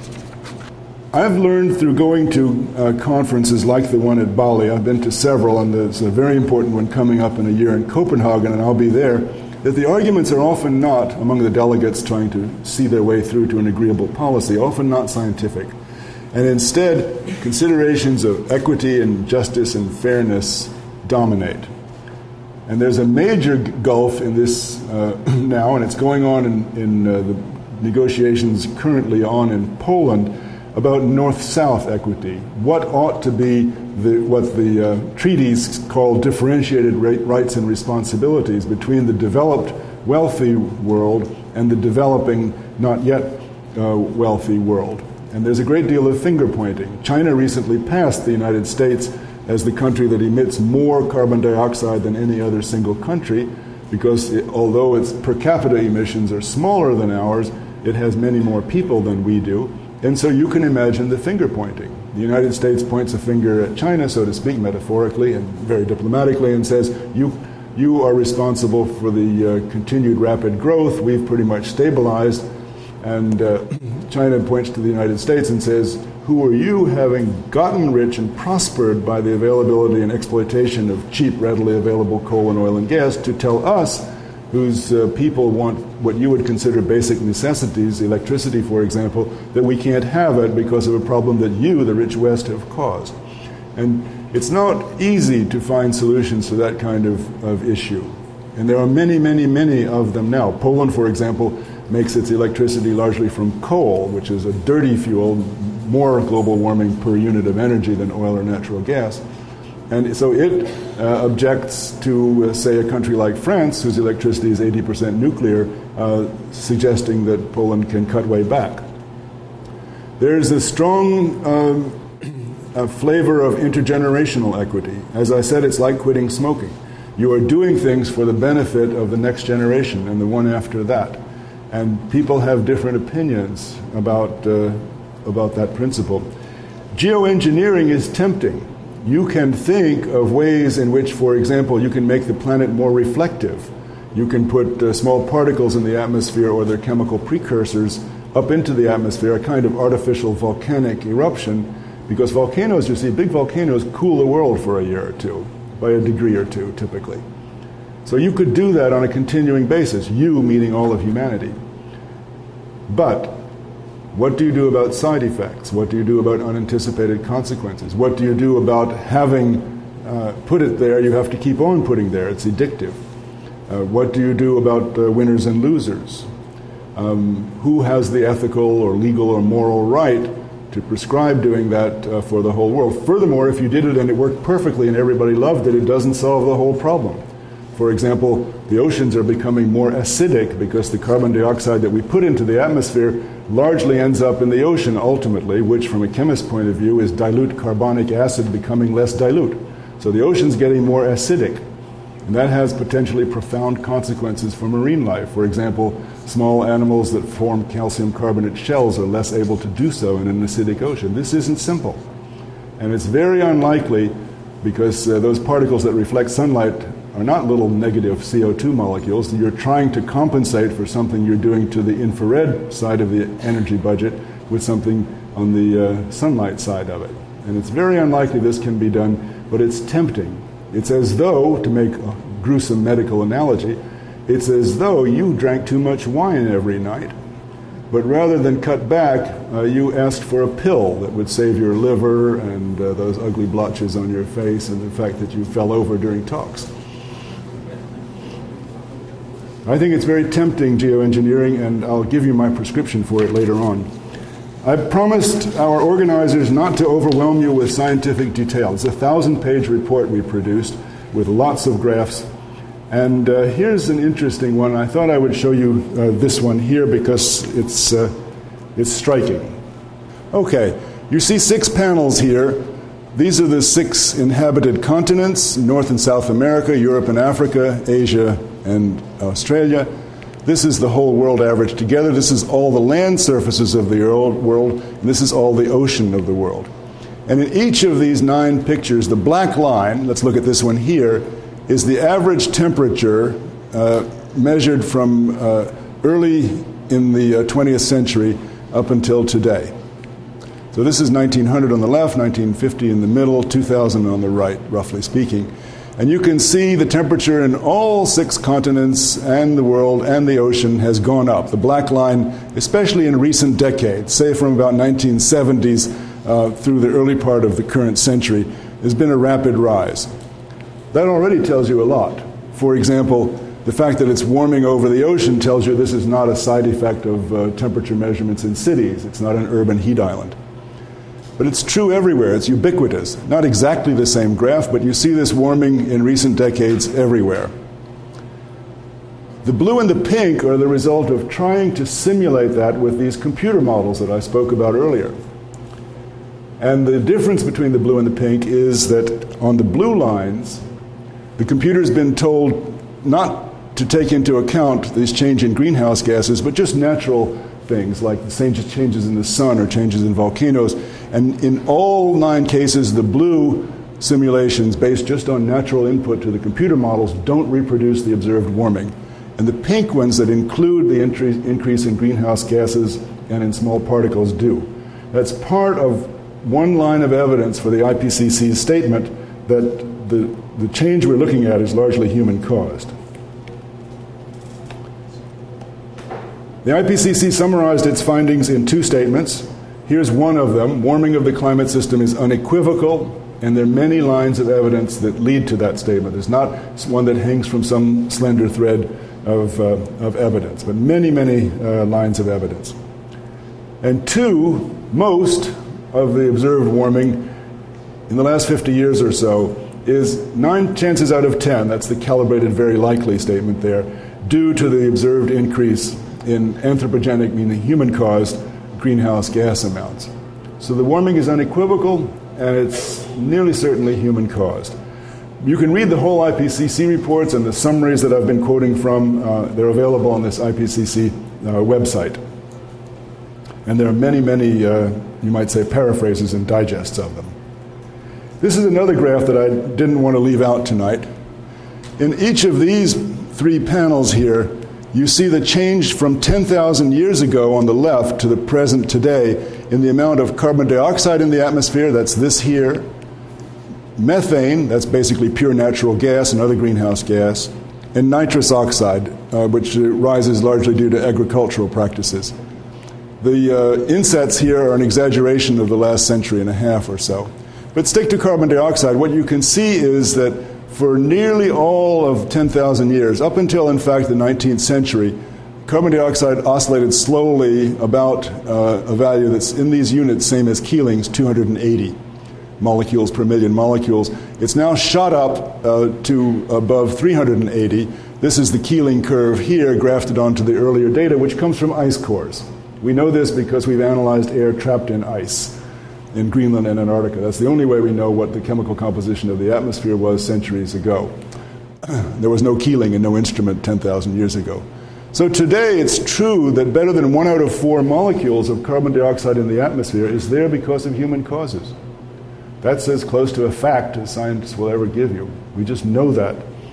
I've learned through going to conferences like the one at Bali, I've been to several, and there's a very important one coming up in a year in Copenhagen, and I'll be there, that the arguments are often not, among the delegates trying to see their way through to an agreeable policy, often not scientific. And instead, considerations of equity and justice and fairness dominate. And there's a major gulf in this now, and it's going on in the negotiations currently on in Poland about north-south equity. What ought to be what the treaties call differentiated rights and responsibilities between the developed, wealthy world and the developing, not yet wealthy world. And there's a great deal of finger-pointing. China recently passed the United States as the country that emits more carbon dioxide than any other single country, because although its per capita emissions are smaller than ours, it has many more people than we do. And so you can imagine the finger-pointing. The United States points a finger at China, so to speak, metaphorically and very diplomatically, and says, you are responsible for the continued rapid growth. We've pretty much stabilized. And China points to the United States and says, who are you, having gotten rich and prospered by the availability and exploitation of cheap, readily available coal and oil and gas, to tell us, whose people want what you would consider basic necessities, electricity, for example, that we can't have it because of a problem that you, the rich West, have caused. And it's not easy to find solutions to that kind of issue. And there are many, many, many of them now. Poland, for example, makes its electricity largely from coal, which is a dirty fuel, more global warming per unit of energy than oil or natural gas. And so it objects to, say, a country like France, whose electricity is 80% nuclear, suggesting that Poland can cut way back. There's a strong flavor of intergenerational equity. As I said, it's like quitting smoking. You are doing things for the benefit of the next generation and the one after that. And people have different opinions about that principle. Geoengineering is tempting. You can think of ways in which, for example, you can make the planet more reflective. You can put small particles in the atmosphere or their chemical precursors up into the atmosphere, a kind of artificial volcanic eruption, because volcanoes, you see, big volcanoes cool the world for a year or two, by a degree or two, typically. So you could do that on a continuing basis, you meaning all of humanity. But What do you do about side effects? What do you do about unanticipated consequences? What do you do about having put it there, you have to keep on putting there, it's addictive? What do you do about winners and losers? Who has the ethical or legal or moral right to prescribe doing that for the whole world? Furthermore, if you did it and it worked perfectly and everybody loved it, it doesn't solve the whole problem. For example, the oceans are becoming more acidic because the carbon dioxide that we put into the atmosphere largely ends up in the ocean ultimately, which from a chemist's point of view is dilute carbonic acid becoming less dilute. So the ocean's getting more acidic, and that has potentially profound consequences for marine life. For example, small animals that form calcium carbonate shells are less able to do so in an acidic ocean. This isn't simple. And it's very unlikely, because those particles that reflect sunlight are not little negative CO2 molecules. You're trying to compensate for something you're doing to the infrared side of the energy budget with something on the sunlight side of it. And it's very unlikely this can be done, but it's tempting. It's as though, to make a gruesome medical analogy, it's as though you drank too much wine every night, but rather than cut back, you asked for a pill that would save your liver and those ugly blotches on your face and the fact that you fell over during talks. I think it's very tempting, geoengineering, and I'll give you my prescription for it later on. I promised our organizers not to overwhelm you with scientific detail. It's a 1,000-page report we produced with lots of graphs. And here's an interesting one. I thought I would show you this one here because it's striking. Okay, you see 6 panels here. These are the 6 inhabited continents: North and South America, Europe and Africa, Asia and Australia. This is the whole world average together. This is all the land surfaces of the world, and this is all the ocean of the world. And in each of these 9 pictures, the black line, let's look at this one here, is the average temperature measured from early in the 20th century up until today. So this is 1900 on the left, 1950 in the middle, 2000 on the right, roughly speaking. And you can see the temperature in all 6 continents and the world and the ocean has gone up. The black line, especially in recent decades, say from about 1970s through the early part of the current century, has been a rapid rise. That already tells you a lot. For example, the fact that it's warming over the ocean tells you this is not a side effect of temperature measurements in cities. It's not an urban heat island. But it's true everywhere. It's ubiquitous. Not exactly the same graph, but you see this warming in recent decades everywhere. The blue and the pink are the result of trying to simulate that with these computer models that I spoke about earlier. And the difference between the blue and the pink is that on the blue lines, the computer's been told not to take into account this change in greenhouse gases, but just natural things like the changes in the sun or changes in volcanoes. And in all 9 cases, the blue simulations based just on natural input to the computer models don't reproduce the observed warming. And the pink ones that include the increase in greenhouse gases and in small particles do. That's part of one line of evidence for the IPCC's statement that the change we're looking at is largely human-caused. The IPCC summarized its findings in 2 statements. Here's one of them. Warming of the climate system is unequivocal, and there are many lines of evidence that lead to that statement. There's not one that hangs from some slender thread of evidence, but many, many lines of evidence. And 2, most of the observed warming in the last 50 years or so is 9 chances out of 10, that's the calibrated very likely statement there, due to the observed increase in anthropogenic, meaning human-caused, greenhouse gas amounts. So the warming is unequivocal, and it's nearly certainly human-caused. You can read the whole IPCC reports and the summaries that I've been quoting from. They're available on this IPCC website. And there are many, many, you might say, paraphrases and digests of them. This is another graph that I didn't want to leave out tonight. In each of these 3 panels here, you see the change from 10,000 years ago on the left to the present today in the amount of carbon dioxide in the atmosphere, that's this here, methane, that's basically pure natural gas and other greenhouse gas, and nitrous oxide, which rises largely due to agricultural practices. The insets here are an exaggeration of the last century and a half or so. But stick to carbon dioxide. What you can see is that for nearly all of 10,000 years, up until, in fact, the 19th century, carbon dioxide oscillated slowly about a value that's in these units, same as Keeling's, 280 molecules per million molecules. It's now shot up to above 380. This is the Keeling curve here, grafted onto the earlier data, which comes from ice cores. We know this because we've analyzed air trapped in ice in Greenland and Antarctica. That's the only way we know what the chemical composition of the atmosphere was centuries ago. There was no Keeling and no instrument 10,000 years ago. So today it's true that better than 1 out of 4 molecules of carbon dioxide in the atmosphere is there because of human causes. That's as close to a fact as scientists will ever give you. We just know that.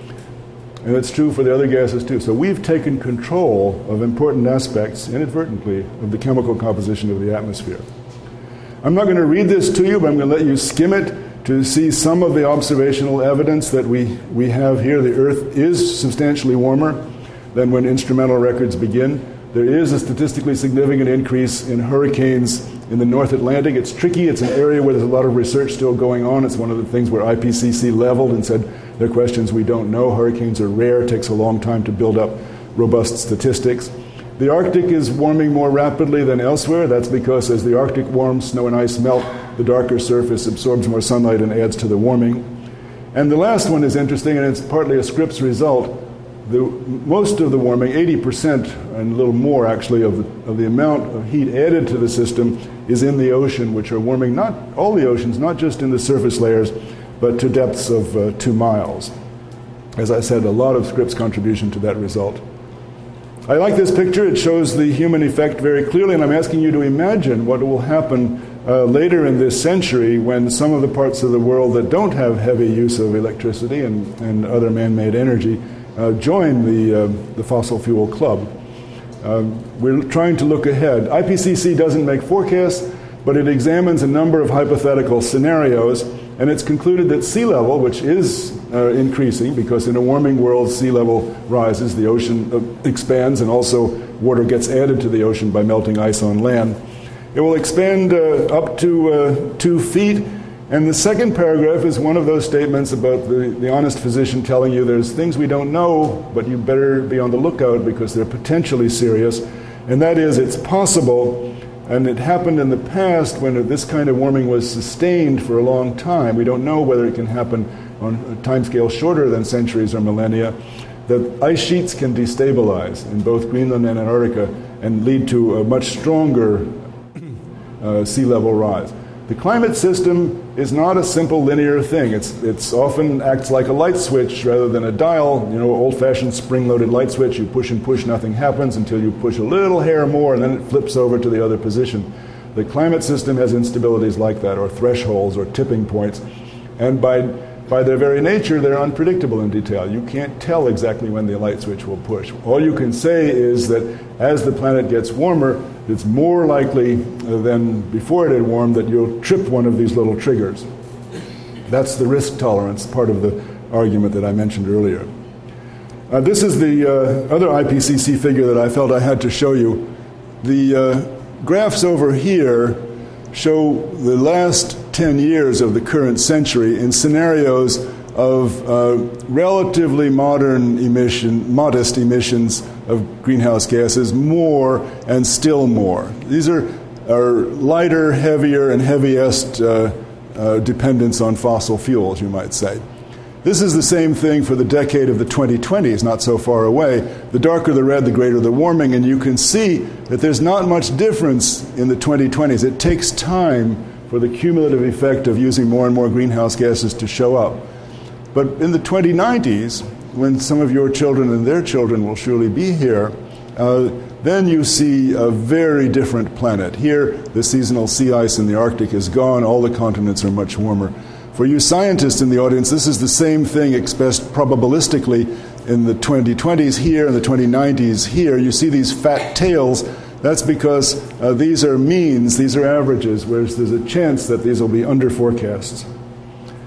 And it's true for the other gases too. So we've taken control of important aspects, inadvertently, of the chemical composition of the atmosphere. I'm not going to read this to you, but I'm going to let you skim it to see some of the observational evidence that we have here. The Earth is substantially warmer than when instrumental records begin. There is a statistically significant increase in hurricanes in the North Atlantic. It's tricky. It's an area where there's a lot of research still going on. It's one of the things where IPCC leveled and said there are questions we don't know. Hurricanes are rare. It takes a long time to build up robust statistics. The Arctic is warming more rapidly than elsewhere. That's because as the Arctic warms, snow and ice melt, the darker surface absorbs more sunlight and adds to the warming. And the last one is interesting, and it's partly a Scripps result. Most of the warming, 80% and a little more actually, of the amount of heat added to the system is in the ocean, which are warming not all the oceans, not just in the surface layers, but to depths of 2 miles. As I said, a lot of Scripps contribution to that result. I like this picture. It shows the human effect very clearly, and I'm asking you to imagine what will happen later in this century when some of the parts of the world that don't have heavy use of electricity and other man-made energy join the fossil fuel club. We're trying to look ahead. IPCC doesn't make forecasts, but it examines a number of hypothetical scenarios, and it's concluded that sea level, which is increasing because in a warming world sea level rises, the ocean expands, and also water gets added to the ocean by melting ice on land. It will expand up to 2 feet. And the second paragraph is one of those statements about the honest physician telling you there's things we don't know, but you better be on the lookout because they're potentially serious. And that is, it's possible, and it happened in the past when this kind of warming was sustained for a long time. We don't know whether it can happen on a timescale shorter than centuries or millennia, that ice sheets can destabilize in both Greenland and Antarctica and lead to a much stronger sea level rise. The climate system is not a simple linear thing. It's often acts like a light switch rather than a dial. You know, old-fashioned spring-loaded light switch. You push and push, nothing happens until you push a little hair more, and then it flips over to the other position. The climate system has instabilities like that, or thresholds, or tipping points, and by their very nature, they're unpredictable in detail. You can't tell exactly when the light switch will push. All you can say is that as the planet gets warmer, it's more likely than before it had warmed that you'll trip one of these little triggers. That's the risk tolerance, part of the argument that I mentioned earlier. This is the other IPCC figure that I felt I had to show you. The graphs over here show the last 10 years of the current century in scenarios of relatively modest emissions of greenhouse gases, more and still more. These are lighter, heavier, and heaviest dependence on fossil fuels, you might say. This is the same thing for the decade of the 2020s, not so far away. The darker the red, the greater the warming, and you can see that there's not much difference in the 2020s. It takes time for the cumulative effect of using more and more greenhouse gases to show up. But in the 2090s, when some of your children and their children will surely be here, then you see a very different planet. Here, the seasonal sea ice in the Arctic is gone. All the continents are much warmer. For you scientists in the audience, this is the same thing expressed probabilistically in the 2020s here and the 2090s here. You see these fat tails. That's because these are means, these are averages, whereas there's a chance that these will be under forecasts.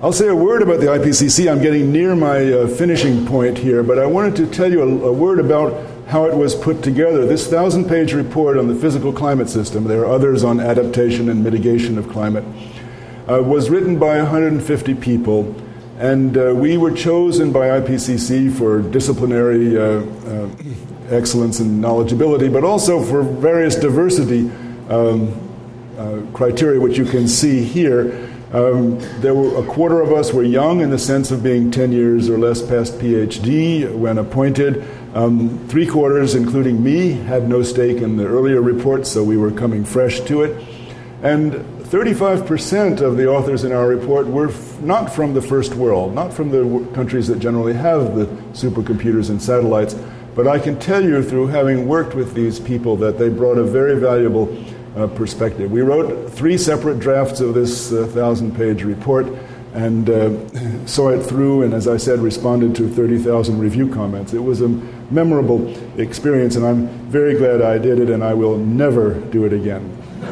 I'll say a word about the IPCC. I'm getting near my finishing point here, but I wanted to tell you a word about how it was put together. This 1,000-page report on the physical climate system, there are others on adaptation and mitigation of climate, was written by 150 people, and we were chosen by IPCC for disciplinary excellence and knowledgeability, but also for various diversity criteria, which you can see here. There were a quarter of us were young in the sense of being 10 years or less past PhD when appointed. 3/4, including me, had no stake in the earlier report, so we were coming fresh to it. And 35% of the authors in our report were not from the first world, not from the countries that generally have the supercomputers and satellites, but I can tell you through having worked with these people that they brought a very valuable perspective. We wrote 3 separate drafts of this 1,000-page report and saw it through, and as I said, responded to 30,000 review comments. It was a memorable experience, and I'm very glad I did it, and I will never do it again.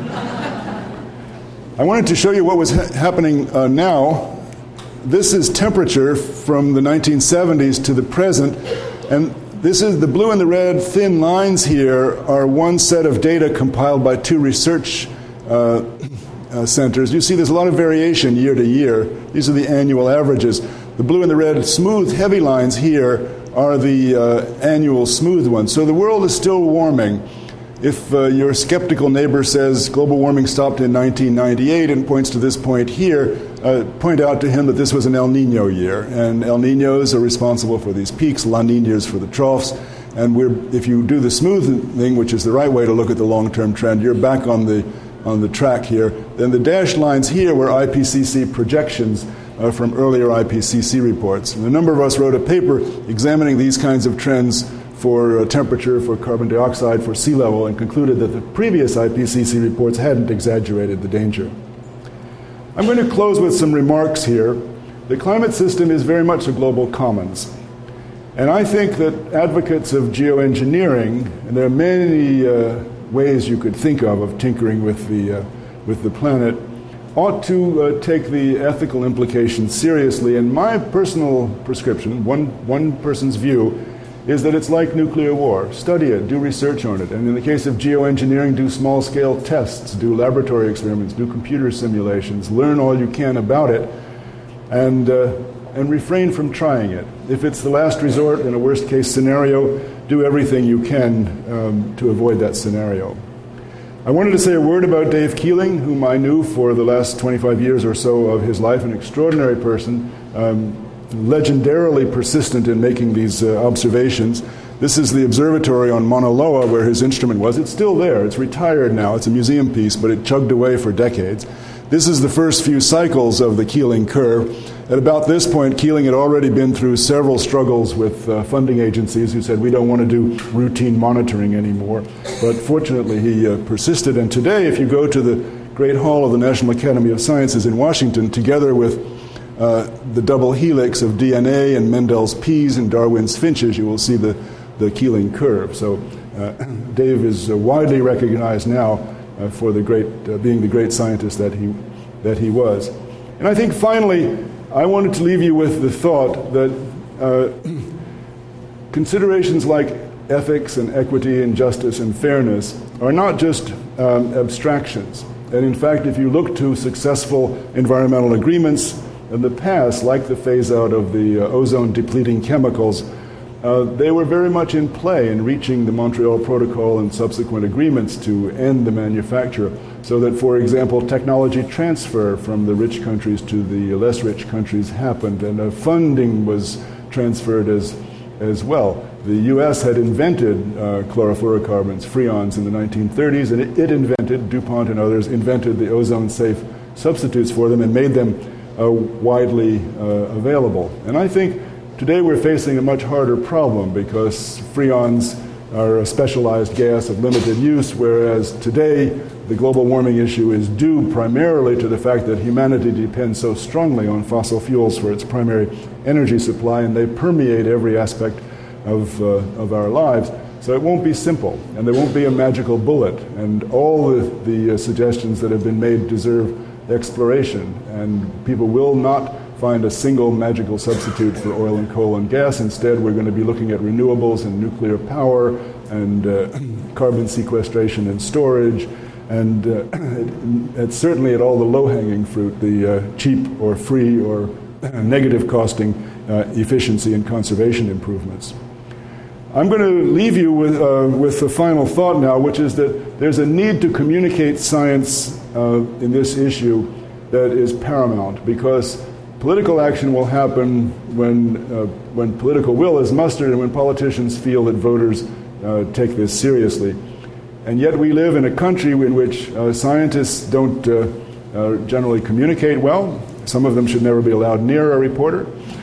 I wanted to show you what was happening now. This is temperature from the 1970s to the present, and this is the blue and the red thin lines here are one set of data compiled by 2 research centers. You see there's a lot of variation year to year. These are the annual averages. The blue and the red smooth heavy lines here are the annual smooth ones. So the world is still warming. If your skeptical neighbor says global warming stopped in 1998 and points to this point here, point out to him that this was an El Nino year, and El Ninos are responsible for these peaks, La Ninas for the troughs, and if you do the smoothing, which is the right way to look at the long-term trend, you're back on the track here. Then the dashed lines here were IPCC projections from earlier IPCC reports. And a number of us wrote a paper examining these kinds of trends for temperature, for carbon dioxide, for sea level, and concluded that the previous IPCC reports hadn't exaggerated the danger. I'm going to close with some remarks here. The climate system is very much a global commons. And I think that advocates of geoengineering, and there are many ways you could think of tinkering with the planet, ought to take the ethical implications seriously. And my personal prescription, one person's view, is that it's like nuclear war. Study it, do research on it. And in the case of geoengineering, do small-scale tests, do laboratory experiments, do computer simulations, learn all you can about it, and refrain from trying it. If it's the last resort in a worst-case scenario, do everything you can to avoid that scenario. I wanted to say a word about Dave Keeling, whom I knew for the last 25 years or so of his life, an extraordinary person, legendarily persistent in making these observations. This is the observatory on Mauna Loa where his instrument was. It's still there. It's retired now. It's a museum piece, but it chugged away for decades. This is the first few cycles of the Keeling curve. At about this point, Keeling had already been through several struggles with funding agencies who said, we don't want to do routine monitoring anymore. But fortunately, he persisted. And today, if you go to the Great Hall of the National Academy of Sciences in Washington, together with the double helix of DNA and Mendel's P's and Darwin's finches, you will see the Keeling curve. So Dave is widely recognized now for being the great scientist that he was. And I think finally, I wanted to leave you with the thought that considerations like ethics and equity and justice and fairness are not just abstractions. And in fact, if you look to successful environmental agreements in the past, like the phase-out of the ozone-depleting chemicals, they were very much in play in reaching the Montreal Protocol and subsequent agreements to end the manufacture, so that, for example, technology transfer from the rich countries to the less rich countries happened, and funding was transferred as well. The U.S. had invented chlorofluorocarbons, freons, in the 1930s, and it invented, DuPont and others, invented the ozone-safe substitutes for them and made them widely available. And I think today we're facing a much harder problem because freons are a specialized gas of limited use, whereas today the global warming issue is due primarily to the fact that humanity depends so strongly on fossil fuels for its primary energy supply, and they permeate every aspect of our lives. So it won't be simple, and there won't be a magical bullet, and all the suggestions that have been made deserve exploration, and people will not find a single magical substitute for oil and coal and gas. Instead, we're going to be looking at renewables and nuclear power and carbon sequestration and storage, and it's certainly at all the low-hanging fruit, the cheap or free or negative costing efficiency and conservation improvements. I'm going to leave you with the final thought now, which is that there's a need to communicate science in this issue that is paramount, because political action will happen when political will is mustered and when politicians feel that voters take this seriously. And yet we live in a country in which scientists don't generally communicate well. Some of them should never be allowed near a reporter.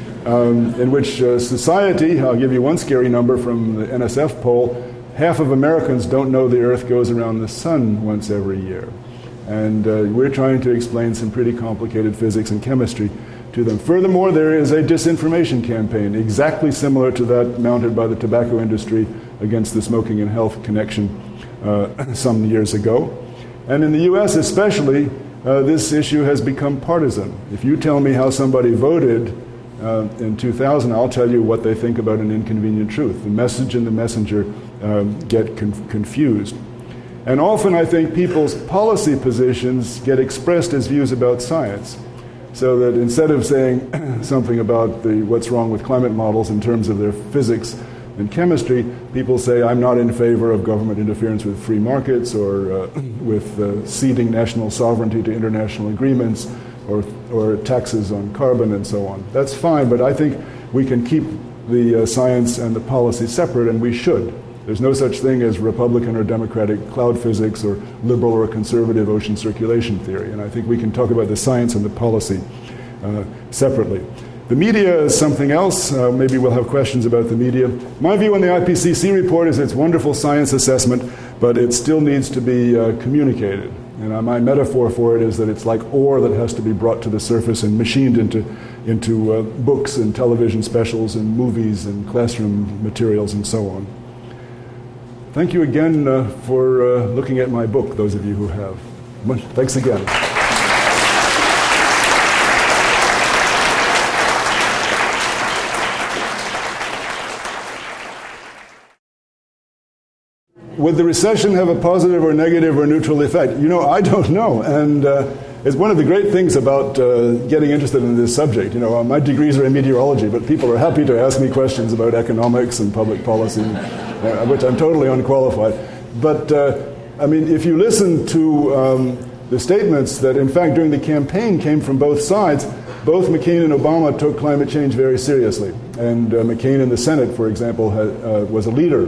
In which society, I'll give you one scary number from the NSF poll, half of Americans don't know the Earth goes around the sun once every year. And we're trying to explain some pretty complicated physics and chemistry to them. Furthermore, there is a disinformation campaign exactly similar to that mounted by the tobacco industry against the smoking and health connection some years ago. And in the US especially, this issue has become partisan. If you tell me how somebody voted in 2000, I'll tell you what they think about an inconvenient truth. The message and the messenger get confused. And often I think people's policy positions get expressed as views about science. So that instead of saying something about what's wrong with climate models in terms of their physics and chemistry, people say, I'm not in favor of government interference with free markets or with ceding national sovereignty to international agreements, or taxes on carbon and so on. That's fine, but I think we can keep the science and the policy separate, and we should. There's no such thing as Republican or Democratic cloud physics or liberal or conservative ocean circulation theory, and I think we can talk about the science and the policy separately. The media is something else. Maybe we'll have questions about the media. My view on the IPCC report is it's wonderful science assessment, but it still needs to be communicated. And my metaphor for it is that it's like ore that has to be brought to the surface and machined into books and television specials and movies and classroom materials and so on. Thank you again for looking at my book, those of you who have. Thanks again. Would the recession have a positive or negative or neutral effect? I don't know. And it's one of the great things about getting interested in this subject. My degrees are in meteorology, but people are happy to ask me questions about economics and public policy, which I'm totally unqualified. But, if you listen to the statements that, in fact, during the campaign came from both sides, both McCain and Obama took climate change very seriously. And McCain in the Senate, for example, was a leader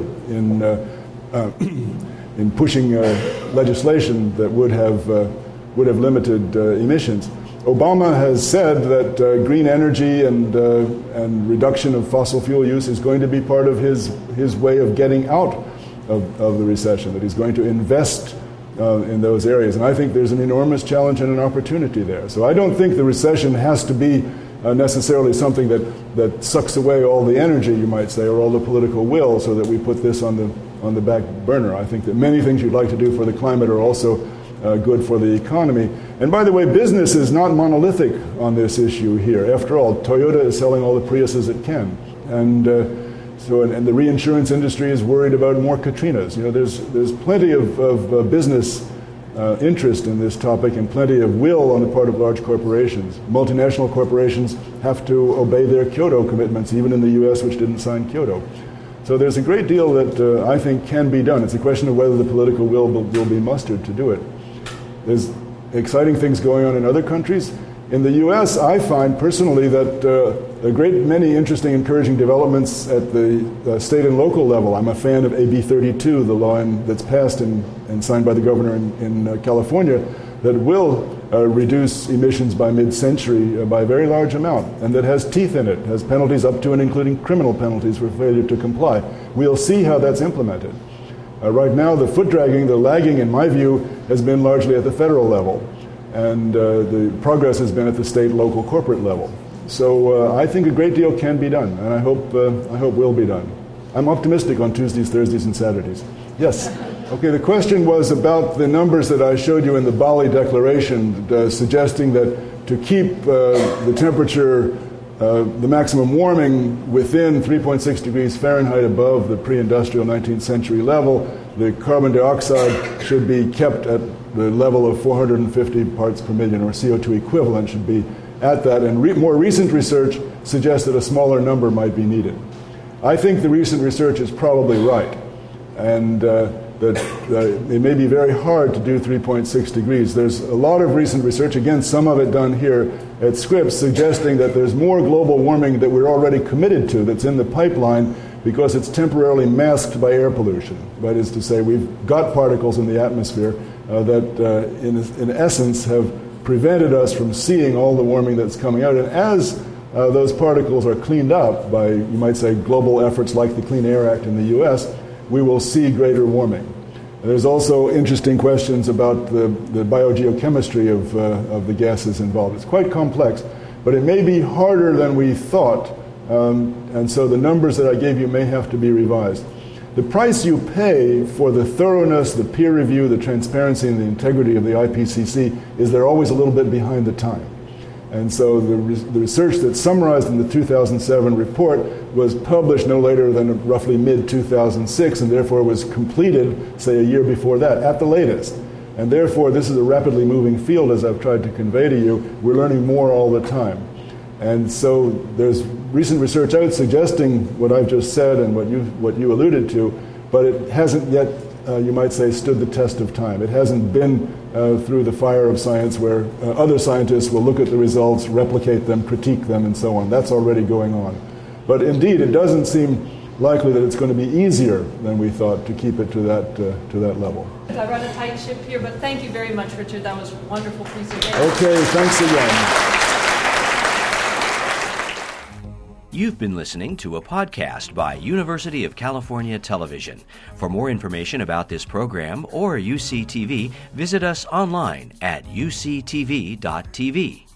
in pushing legislation that would have limited emissions. Obama has said that green energy and reduction of fossil fuel use is going to be part of his way of getting out of the recession, that he's going to invest in those areas. And I think there's an enormous challenge and an opportunity there. So I don't think the recession has to be necessarily something that sucks away all the energy, you might say, or all the political will, so that we put this on the back burner. I think that many things you'd like to do for the climate are also good for the economy. And by the way, business is not monolithic on this issue here. After all, Toyota is selling all the Priuses it can. And the reinsurance industry is worried about more Katrinas. There's plenty of business interest in this topic and plenty of will on the part of large corporations. Multinational corporations have to obey their Kyoto commitments, even in the U.S., which didn't sign Kyoto. So there's a great deal that I think can be done. It's a question of whether the political will be mustered to do it. There's exciting things going on in other countries. In the U.S., I find personally that a great many interesting, encouraging developments at the state and local level. I'm a fan of AB 32, the law that's passed and signed by the governor in California, that will reduce emissions by mid-century by a very large amount, and that has teeth in it, has penalties up to and including criminal penalties for failure to comply. We'll see how that's implemented. Right now, the foot dragging, the lagging, in my view, has been largely at the federal level, and the progress has been at the state, local, corporate level. So I think a great deal can be done, and I hope will be done. I'm optimistic on Tuesdays, Thursdays, and Saturdays. Yes. Okay, the question was about the numbers that I showed you in the Bali Declaration, suggesting that to keep the temperature, the maximum warming within 3.6 degrees Fahrenheit above the pre-industrial 19th century level, the carbon dioxide should be kept at the level of 450 parts per million, or CO2 equivalent should be at that. And more recent research suggests that a smaller number might be needed. I think the recent research is probably right, and that it may be very hard to do 3.6 degrees. There's a lot of recent research, again, some of it done here at Scripps, suggesting that there's more global warming that we're already committed to that's in the pipeline because it's temporarily masked by air pollution. That is to say, we've got particles in the atmosphere that, in essence, have prevented us from seeing all the warming that's coming out. And as those particles are cleaned up by, you might say, global efforts like the Clean Air Act in the U.S., we will see greater warming. There's also interesting questions about the biogeochemistry of the gases involved. It's quite complex, but it may be harder than we thought, and so the numbers that I gave you may have to be revised. The price you pay for the thoroughness, the peer review, the transparency, and the integrity of the IPCC is they're always a little bit behind the time. And so the research that's summarized in the 2007 report was published no later than roughly mid-2006, and therefore was completed, say, a year before that, at the latest. And therefore, this is a rapidly moving field, as I've tried to convey to you. We're learning more all the time. And so there's recent research out suggesting what I've just said and what you alluded to, but it hasn't yet, you might say, stood the test of time. It hasn't been through the fire of science where other scientists will look at the results, replicate them, critique them, and so on. That's already going on. But indeed, it doesn't seem likely that it's going to be easier than we thought to keep it to that level. I run a tight ship here, but thank you very much, Richard. That was a wonderful presentation. Okay, thanks again. You've been listening to a podcast by University of California Television. For more information about this program or UCTV, visit us online at uctv.tv.